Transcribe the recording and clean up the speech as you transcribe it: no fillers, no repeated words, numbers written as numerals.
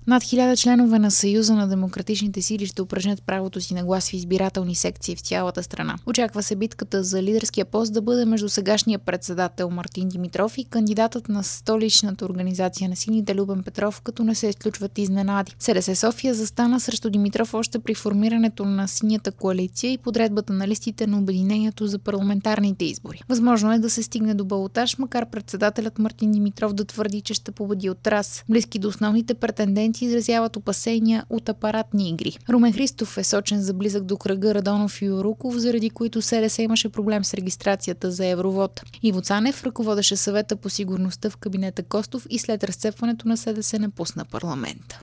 Над 1000 членове на Съюза на демократичните сили ще упражнят правото си на глас в избирателни секции в цялата страна. Очаква се битката за лидерския пост да бъде между сегашния председател Мартин Димитров и кандидатът на столичната организация на сините Любен Петров, като не се изключват изненади. СДС София застана срещу Димитров още при формирането на синята коалиция и подредбата на листите на обединението за парламентарните избори. Възможно е да се стигне до балотаж, макар председателят Мартин Димитров да твърди, че ще победи от раз. Близки до основните претенденти изразяват опасения от апаратни игри. Румен Христов е сочен за близък до кръга Радонов и Юруков, заради които СДС имаше проблем с регистрацията за евровод. Иво Цанев ръководеше съвета по сигурността в кабинета Костов и след разцепването на СДС напусна парламента.